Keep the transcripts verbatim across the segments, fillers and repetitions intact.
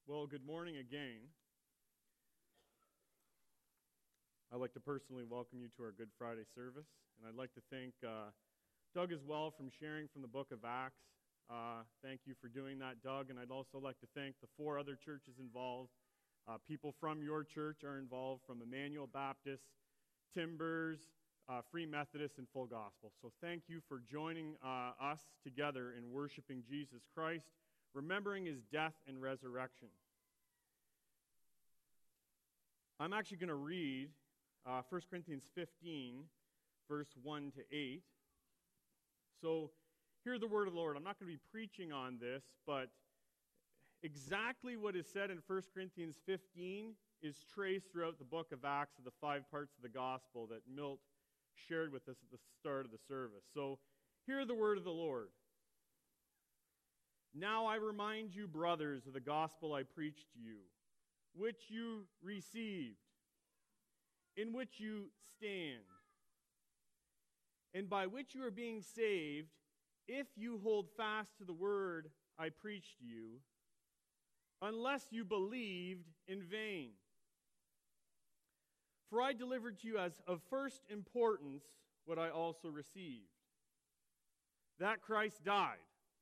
Well, good morning again. I'd like to personally welcome you to our Good Friday service, and I'd like to thank uh, Doug as well from sharing from the book of Acts. Uh, thank you for doing that, Doug, and I'd also like to thank the four other churches involved. Uh, people from your church are involved, from Emmanuel Baptist, Timbers, uh, Free Methodist, and Full Gospel. So thank you for joining uh, us together in worshiping Jesus Christ, remembering his death and resurrection. I'm actually going to read uh, First Corinthians fifteen, verse one to eight. So hear the word of the Lord. I'm not going to be preaching on this, but exactly what is said in First Corinthians fifteen is traced throughout the book of Acts of the five parts of the gospel that Milt shared with us at the start of the service. So hear the word of the Lord. Now I remind you, brothers, of the gospel I preached to you, which you received, in which you stand, and by which you are being saved, if you hold fast to the word I preached to you, unless you believed in vain. For I delivered to you as of first importance what I also received, that Christ died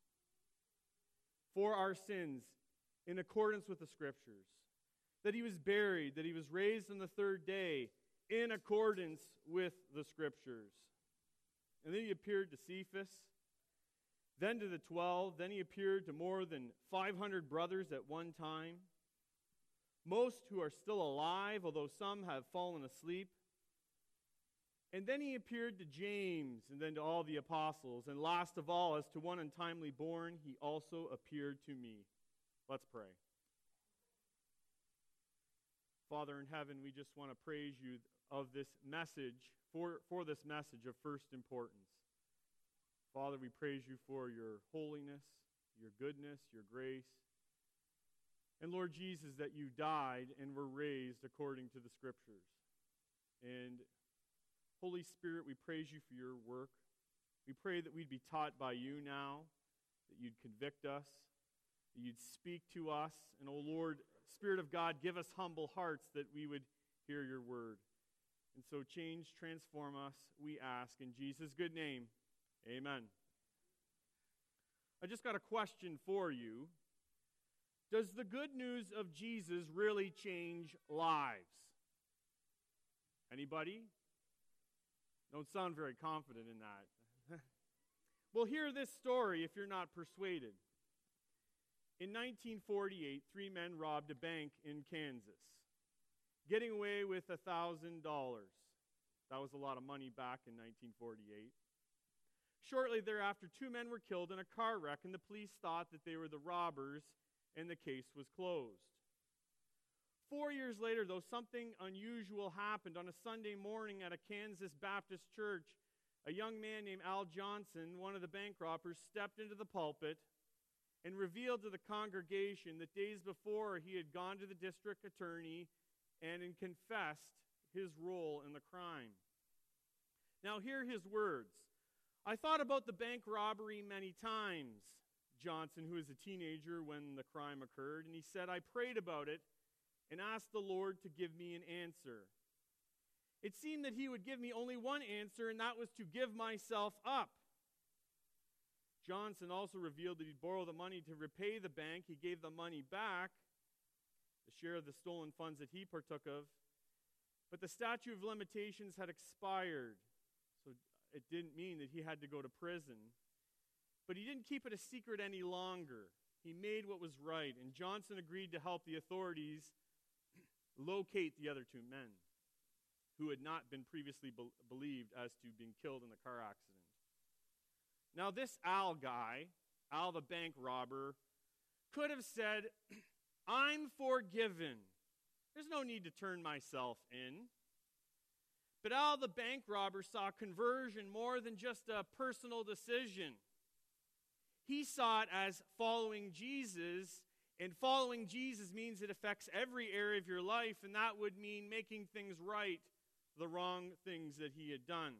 for our sins in accordance with the Scriptures, that he was buried, that he was raised on the third day in accordance with the Scriptures. And then he appeared to Cephas, then to the twelve, then he appeared to more than five hundred brothers at one time, most who are still alive, although some have fallen asleep. And then he appeared to James, and then to all the apostles. And last of all, as to one untimely born, he also appeared to me. Let's pray. Father in heaven, we just want to praise you of this message, for, for this message of first importance. Father, we praise you for your holiness, your goodness, your grace. And Lord Jesus, that you died and were raised according to the Scriptures. And Holy Spirit, we praise you for your work. We pray that we'd be taught by you now, that you'd convict us, that you'd speak to us. And, oh Lord, Spirit of God, give us humble hearts that we would hear your word. And so change, transform us, we ask. In Jesus' good name, amen. I just got a question for you. Does the good news of Jesus really change lives? Anybody? Don't sound very confident in that. Well, hear this story if you're not persuaded. In nineteen forty-eight, three men robbed a bank in Kansas, getting away with one thousand dollars. That was a lot of money back in nineteen forty-eight. Shortly thereafter, two men were killed in a car wreck, and the police thought that they were the robbers, and the case was closed. Four years later, though, something unusual happened. On a Sunday morning at a Kansas Baptist church, a young man named Al Johnson, one of the bank robbers, stepped into the pulpit and revealed to the congregation that days before he had gone to the district attorney and confessed his role in the crime. Now hear his words. I thought about the bank robbery many times, Johnson, who was a teenager when the crime occurred, and he said, I prayed about it and asked the Lord to give me an answer. It seemed that he would give me only one answer, and that was to give myself up. Johnson also revealed that he'd borrow the money to repay the bank. He gave the money back, the share of the stolen funds that he partook of. But the statute of limitations had expired, so it didn't mean that he had to go to prison. But he didn't keep it a secret any longer. He made what was right, and Johnson agreed to help the authorities locate the other two men who had not been previously be- believed as to being killed in the car accident. Now this Al guy, Al the bank robber, could have said, I'm forgiven. There's no need to turn myself in. But Al the bank robber saw conversion more than just a personal decision. He saw it as following Jesus, and following Jesus means it affects every area of your life, and that would mean making things right, the wrong things that he had done.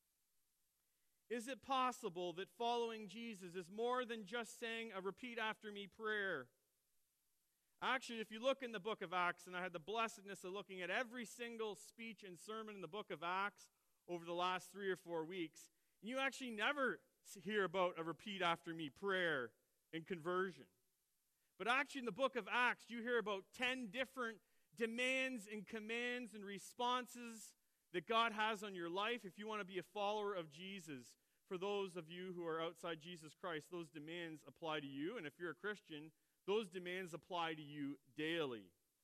Is it possible that following Jesus is more than just saying a repeat after me prayer, Actually, if you look in the book of Acts, and I had the blessedness of looking at every single speech and sermon in the book of Acts over the last three or four weeks, you actually never hear about a repeat after me prayer and conversion. But actually in the book of Acts, you hear about ten different demands and commands and responses that God has on your life if you want to be a follower of Jesus. For those of you who are outside Jesus Christ, those demands apply to you. And if you're a Christian, those demands apply to you daily.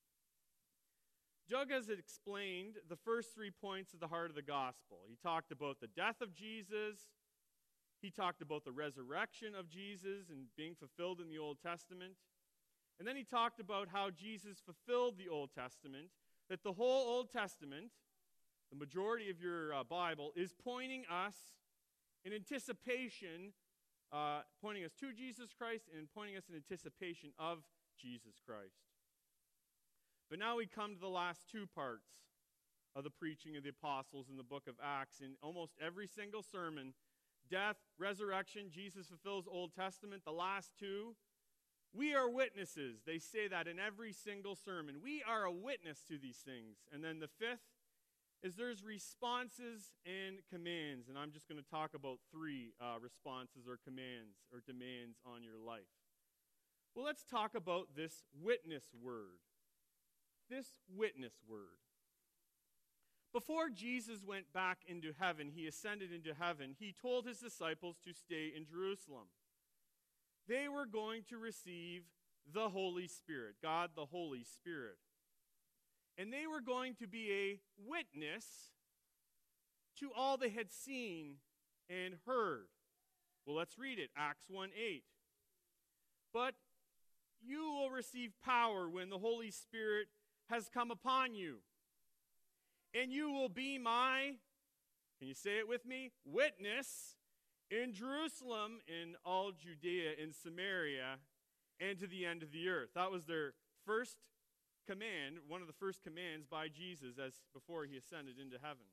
Doug has explained the first three points of the heart of the gospel. He talked about the death of Jesus. He talked about the resurrection of Jesus and being fulfilled in the Old Testament. And then he talked about how Jesus fulfilled the Old Testament, that the whole Old Testament, the majority of your uh, Bible, is pointing us in anticipation, uh, pointing us to Jesus Christ and pointing us in anticipation of Jesus Christ. But now we come to the last two parts of the preaching of the apostles in the book of Acts. In almost every single sermon, death, resurrection, Jesus fulfills Old Testament. The last two, we are witnesses. They say that in every single sermon. We are a witness to these things. And then the fifth is there's responses and commands. And I'm just going to talk about three uh, responses or commands or demands on your life. Well, let's talk about this witness word. This witness word. Before Jesus went back into heaven, he ascended into heaven, he told his disciples to stay in Jerusalem. They were going to receive the Holy Spirit, God the Holy Spirit. And they were going to be a witness to all they had seen and heard. Well, let's read it, Acts one eight. But you will receive power when the Holy Spirit has come upon you. And you will be my, can you say it with me? Witness in Jerusalem, in all Judea, in Samaria, and to the end of the earth. That was their first command, one of the first commands by Jesus as before he ascended into heaven.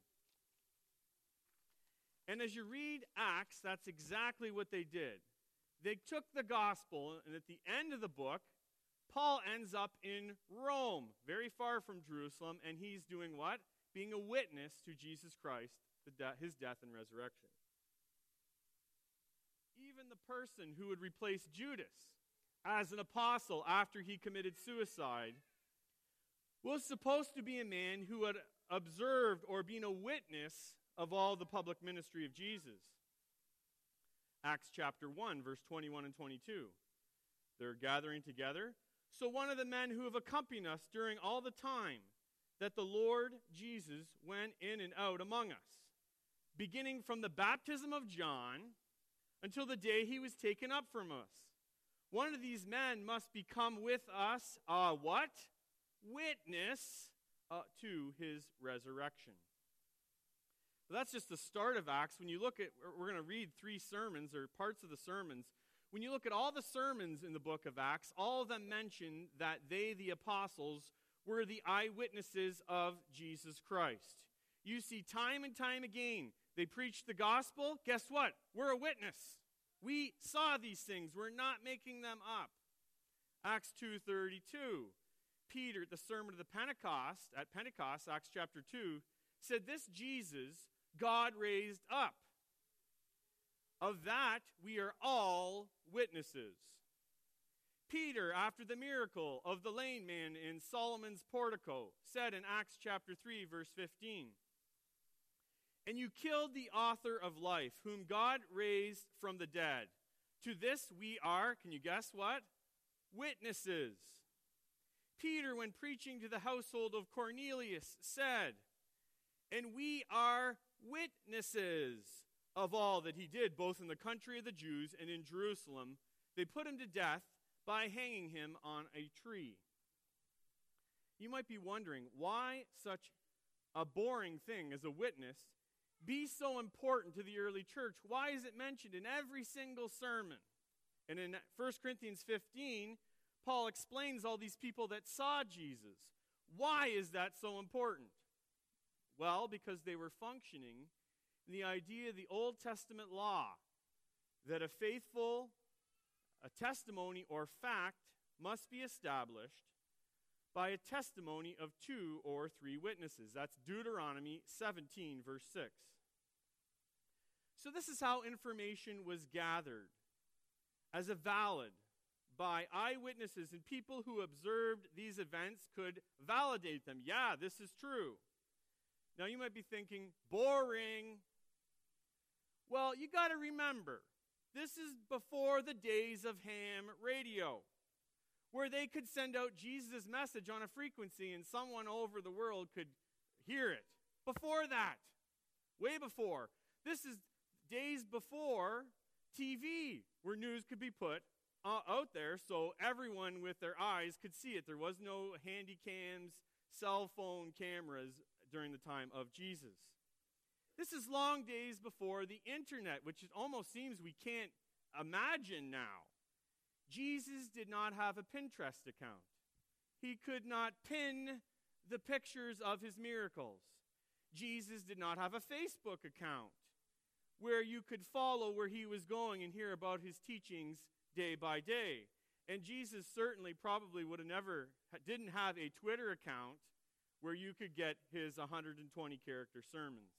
And as you read Acts, that's exactly what they did. They took the gospel, and at the end of the book, Paul ends up in Rome, very far from Jerusalem, and he's doing what? Being a witness to Jesus Christ, the de- his death and resurrection. Even the person who would replace Judas as an apostle after he committed suicide was supposed to be a man who had observed or been a witness of all the public ministry of Jesus. Acts chapter one, verse twenty-one and twenty-two. They're gathering together. So one of the men who have accompanied us during all the time that the Lord Jesus went in and out among us, beginning from the baptism of John until the day he was taken up from us. One of these men must become with us a what? Witness uh, to his resurrection. Well, that's just the start of Acts. When you look at, we're going to read three sermons or parts of the sermons. When you look at all the sermons in the book of Acts, all of them mention that they, the apostles, were the eyewitnesses of Jesus Christ. You see time and time again, they preached the gospel. Guess what? We're a witness. We saw these things. We're not making them up. Acts two thirty-two. Peter, at the sermon of the Pentecost, at Pentecost, Acts chapter two, said, this Jesus God raised up. Of that we are all witnesses. Peter, after the miracle of the lame man in Solomon's portico, said in Acts chapter three, verse fifteen, and you killed the author of life, whom God raised from the dead. To this we are, can you guess what? Witnesses. Peter, when preaching to the household of Cornelius, said, and we are witnesses of all that he did, both in the country of the Jews and in Jerusalem. They put him to death by hanging him on a tree. You might be wondering, why such a boring thing as a witness be so important to the early church? Why is it mentioned in every single sermon? And in First Corinthians fifteen, Paul explains all these people that saw Jesus. Why is that so important? Well, because they were functioning in the idea of the Old Testament law, that a faithful, a testimony or fact must be established by a testimony of two or three witnesses. That's Deuteronomy seventeen, verse six. So this is how information was gathered as a valid by eyewitnesses, and people who observed these events could validate them. Yeah, this is true. Now you might be thinking, boring. Well, you got to remember, this is before the days of ham radio, where they could send out Jesus' message on a frequency and someone over the world could hear it. Before that, way before. This is days before T V, where news could be put uh, out there so everyone with their eyes could see it. There was no handy cams, cell phone cameras during the time of Jesus. This is long days before the internet, which it almost seems we can't imagine now. Jesus did not have a Pinterest account. He could not pin the pictures of his miracles. Jesus did not have a Facebook account where you could follow where he was going and hear about his teachings day by day. And Jesus certainly probably would have never, didn't have a Twitter account where you could get his one hundred twenty character sermons.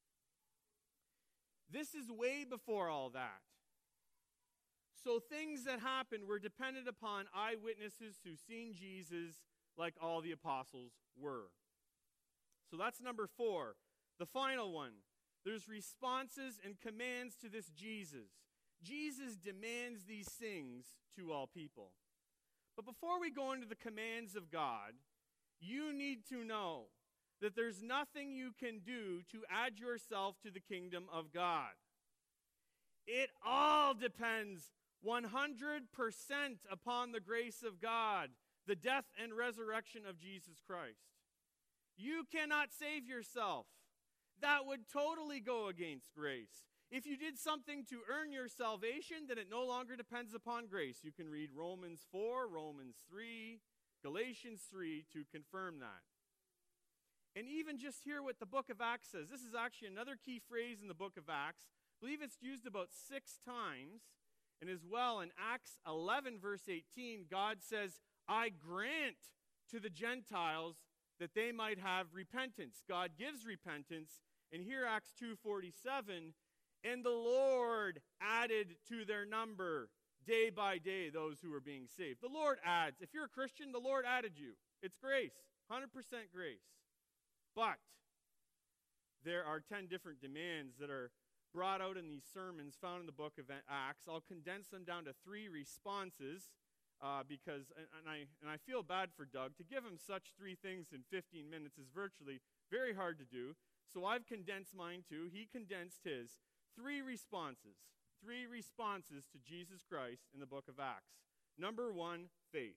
This is way before all that. So things that happened were dependent upon eyewitnesses who seen Jesus like all the apostles were. So that's number four. The final one. There's responses and commands to this Jesus. Jesus demands these things to all people. But before we go into the commands of God, you need to know that there's nothing you can do to add yourself to the kingdom of God. It all depends one hundred percent upon the grace of God, the death and resurrection of Jesus Christ. You cannot save yourself. That would totally go against grace. If you did something to earn your salvation, then it no longer depends upon grace. You can read Romans four, Romans three, Galatians three to confirm that. And even just hear what the book of Acts says. This is actually another key phrase in the book of Acts. I believe it's used about six times. And as well in Acts eleven, verse eighteen, God says, I grant to the Gentiles that they might have repentance. God gives repentance. And here Acts two forty-seven, and the Lord added to their number day by day those who were being saved. The Lord adds. If you're a Christian, the Lord added you. It's grace, one hundred percent grace. But there are ten different demands that are brought out in these sermons found in the book of Acts. I'll condense them down to three responses uh, because, and, and, I, and I feel bad for Doug. To give him such three things in fifteen minutes is virtually very hard to do. So I've condensed mine too. He condensed his. Three responses. Three responses to Jesus Christ in the book of Acts. Number one, faith.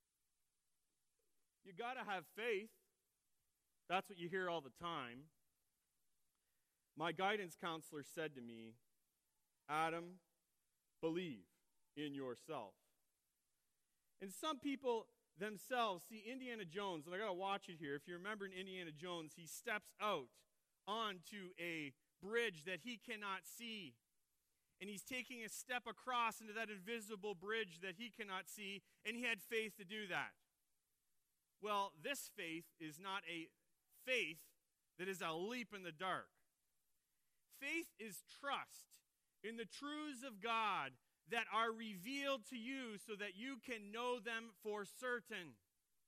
You got to have faith. That's what you hear all the time. My guidance counselor said to me, Adam, believe in yourself. And some people themselves see Indiana Jones, and I got to watch it here. If you remember in Indiana Jones, he steps out onto a bridge that he cannot see. And he's taking a step across into that invisible bridge that he cannot see, and he had faith to do that. Well, this faith is not a faith that is a leap in the dark. Faith is trust in the truths of God that are revealed to you so that you can know them for certain.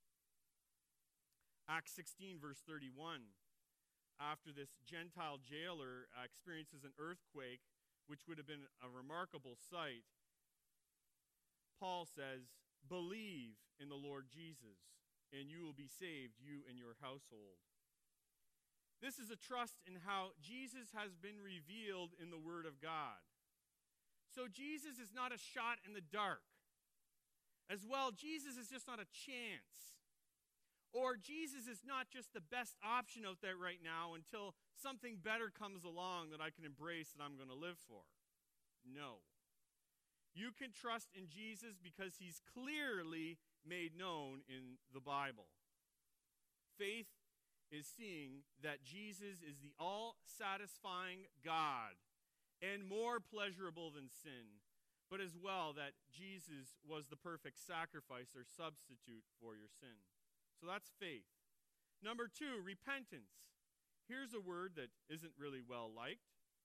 Acts sixteen, verse thirty-one. After this Gentile jailer uh, experiences an earthquake, which would have been a remarkable sight, Paul says, believe in the Lord Jesus, and you will be saved, you and your household. This is a trust in how Jesus has been revealed in the Word of God. So Jesus is not a shot in the dark. As well, Jesus is just not a chance. Or Jesus is not just the best option out there right now until something better comes along that I can embrace that I'm going to live for. No. You can trust in Jesus because he's clearly made known in the Bible. Faith is seeing that Jesus is the all-satisfying God and more pleasurable than sin. but as well that Jesus was the perfect sacrifice or substitute for your sin. So that's faith. Number two, repentance. Here's a word that isn't really well liked.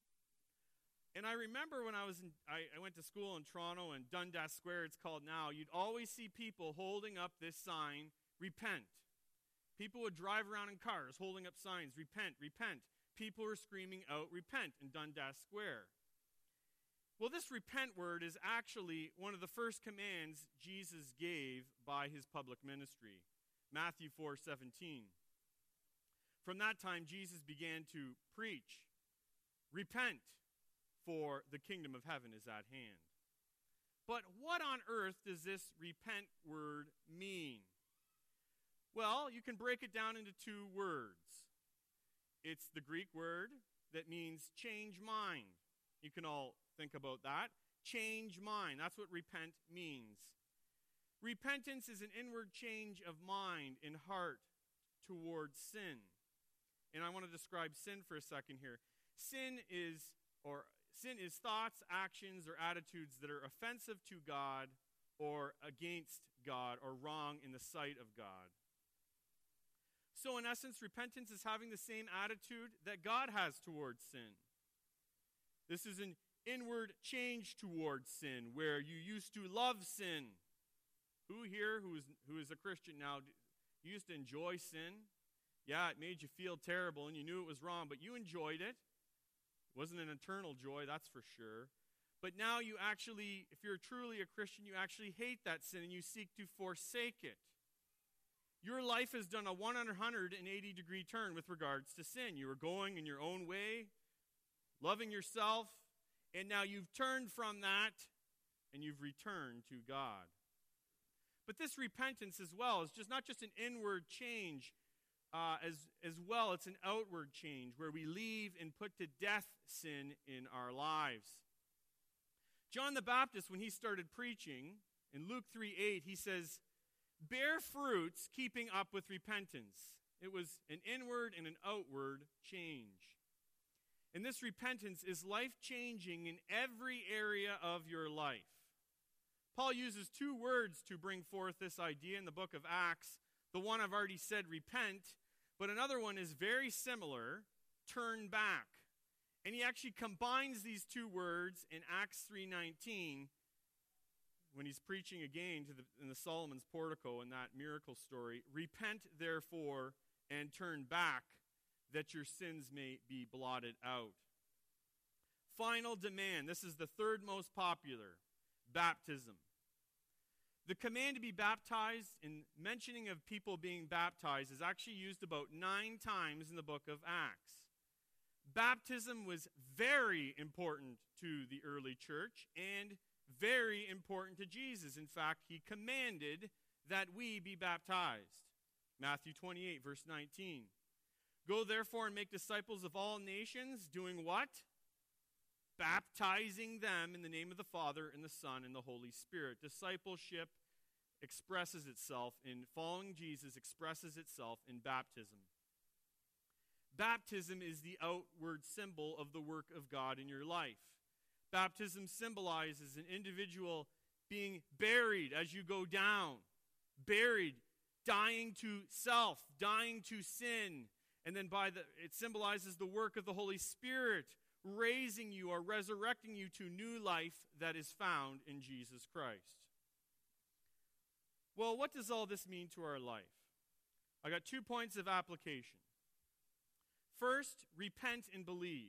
And I remember when I was in, I, I went to school in Toronto, and Dundas Square, it's called now, you'd always see people holding up this sign, repent. People would drive around in cars holding up signs, repent, repent. People were screaming out, repent, in Dundas Square. Well, this repent word is actually one of the first commands Jesus gave by his public ministry. Matthew four seventeen. From that time, Jesus began to preach, repent, for the kingdom of heaven is at hand. But what on earth does this repent word mean? Well, you can break it down into two words. It's the Greek word that means change mind. You can all think about that. Change mind. That's what repent means. Repentance is an inward change of mind and heart towards sin. And I want to describe sin for a second here. Sin is, or sin is thoughts, actions, or attitudes that are offensive to God or against God or wrong in the sight of God. So in essence, repentance is having the same attitude that God has towards sin. This is an inward change towards sin, where you used to love sin. Who here who is, who is a Christian now, you used to enjoy sin? Yeah, it made you feel terrible and you knew it was wrong, but you enjoyed it. It wasn't an eternal joy, that's for sure. But now you actually, if you're truly a Christian, you actually hate that sin and you seek to forsake it. Your life has done a one hundred eighty degree turn with regards to sin. You were going in your own way, loving yourself, and now you've turned from that and you've returned to God. But this repentance as well is just not just an inward change, uh, as, as well it's an outward change where we leave and put to death sin in our lives. John the Baptist, when he started preaching, in Luke three eight, he says, bear fruits keeping up with repentance. It was an inward and an outward change. And this repentance is life-changing in every area of your life. Paul uses two words to bring forth this idea in the book of Acts. The one I've already said, repent, but another one is very similar, turn back. And he actually combines these two words in Acts three nineteen when he's preaching again to the, in the Solomon's portico in that miracle story. Repent, therefore, and turn back, that your sins may be blotted out. Final demand. This is the third most popular. Baptism. The command to be baptized, in mentioning of people being baptized, is actually used about nine times in the book of Acts. Baptism was very important to the early church and very important to Jesus. In fact, he commanded that we be baptized. Matthew twenty-eight, verse nineteen. Go therefore and make disciples of all nations, doing what? Baptizing them in the name of the Father and the Son and the Holy Spirit. Discipleship expresses itself in following Jesus, expresses itself in baptism. Baptism is the outward symbol of the work of God in your life. Baptism symbolizes an individual being buried as you go down, buried, dying to self, dying to sin, and then by the it symbolizes the work of the Holy Spirit, raising you or resurrecting you to new life that is found in Jesus Christ. Well, what does all this mean to our life? I got two points of application. First, repent and believe.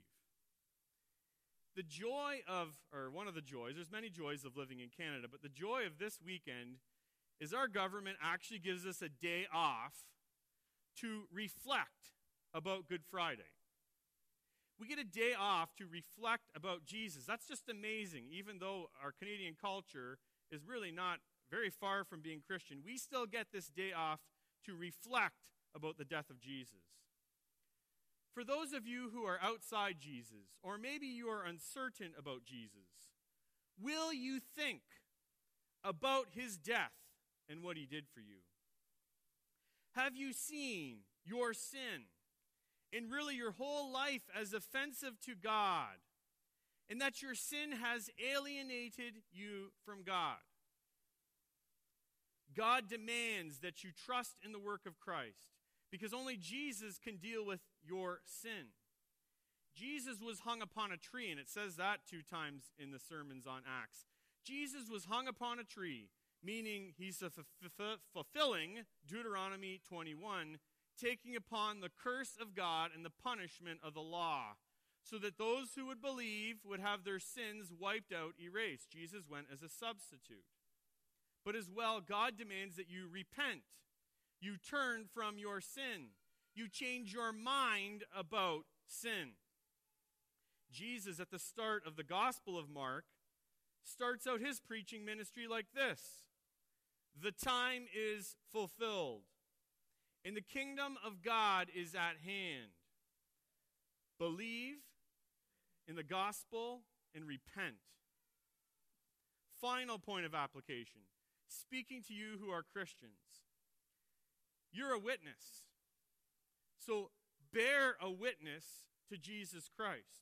The joy of, or one of the joys, there's many joys of living in Canada, but the joy of this weekend is our government actually gives us a day off to reflect about Good Friday. We get a day off to reflect about Jesus. That's just amazing. Even though our Canadian culture is really not very far from being Christian, we still get this day off to reflect about the death of Jesus. For those of you who are outside Jesus, or maybe you are uncertain about Jesus, will you think about his death and what he did for you? Have you seen your sin and really your whole life as offensive to God? and that your sin has alienated you from God. God demands that you trust in the work of Christ, because only Jesus can deal with your sin. Jesus was hung upon a tree, and it says that two times in the sermons on Acts. Jesus was hung upon a tree, meaning he's f- f- fulfilling Deuteronomy twenty-one, taking upon the curse of God and the punishment of the law, so that those who would believe would have their sins wiped out, erased. Jesus went as a substitute. But as well, God demands that you repent. You turn from your sin. You change your mind about sin. Jesus, at the start of the Gospel of Mark, starts out his preaching ministry like this: the time is fulfilled, and the kingdom of God is at hand. Believe in the gospel and repent. Final point of application, speaking to you who are Christians. You're a witness. So bear a witness to Jesus Christ.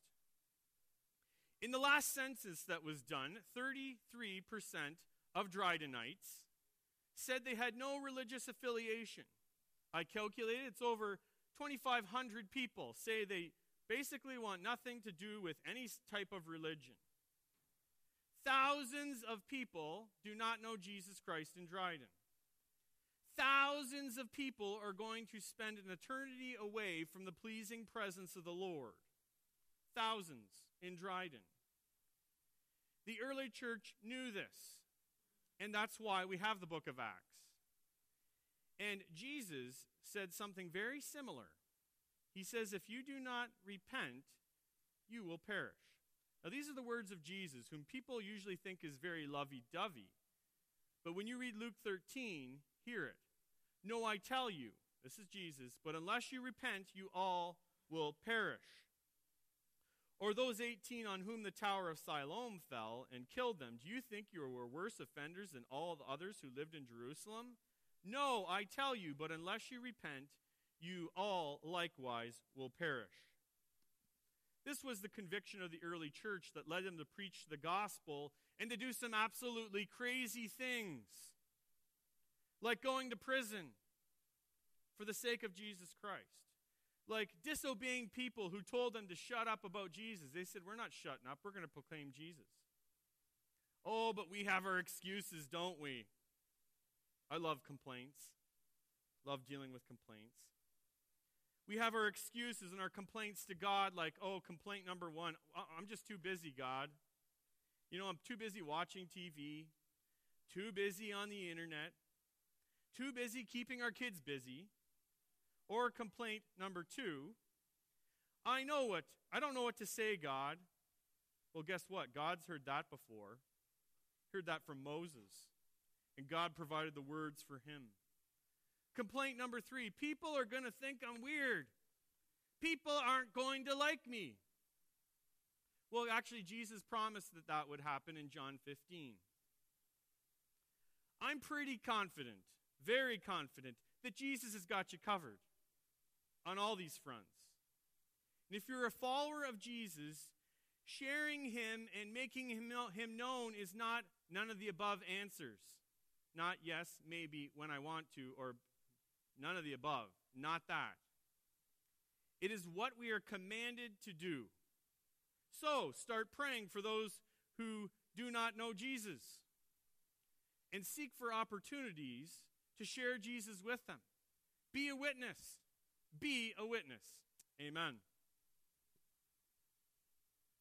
In the last census that was done, thirty-three percent of Drydenites said they had no religious affiliation. I calculated it's over twenty-five hundred people say they basically want nothing to do with any type of religion. Thousands of people do not know Jesus Christ in Dryden. Thousands of people are going to spend an eternity away from the pleasing presence of the Lord. Thousands in Dryden. The early church knew this, and that's why we have the book of Acts. And Jesus said something very similar. He says, if you do not repent, you will perish. Now, these are the words of Jesus, whom people usually think is very lovey-dovey. But when you read Luke thirteen, hear it. No, I tell you, this is Jesus, but unless you repent, you all will perish. Or those eighteen on whom the tower of Siloam fell and killed them, do you think you were worse offenders than all the others who lived in Jerusalem? No, I tell you, but unless you repent, you all likewise will perish. This was the conviction of the early church that led them to preach the gospel and to do some absolutely crazy things, like going to prison for the sake of Jesus Christ, like disobeying people who told them to shut up about Jesus. They said, we're not shutting up, we're going to proclaim Jesus. Oh, but we have our excuses, don't we? I love complaints, love dealing with complaints. We have our excuses and our complaints to God, like, oh, complaint number one, I'm just too busy, God. You know, I'm too busy watching T V, too busy on the internet, too busy keeping our kids busy. Or complaint number two, I know what, I don't know what to say, God. Well, guess what? God's heard that before. Heard that from Moses. And God provided the words for him. Complaint number three, people are going to think I'm weird. People aren't going to like me. Well, actually, Jesus promised that that would happen in John fifteen. I'm pretty confident, very confident, that Jesus has got you covered on all these fronts. And if you're a follower of Jesus, sharing him and making him, him known is not none of the above answers. Not yes, maybe, when I want to, or none of the above. Not that. It is what we are commanded to do. So, start praying for those who do not know Jesus. And seek for opportunities to share Jesus with them. Be a witness. Be a witness. Amen.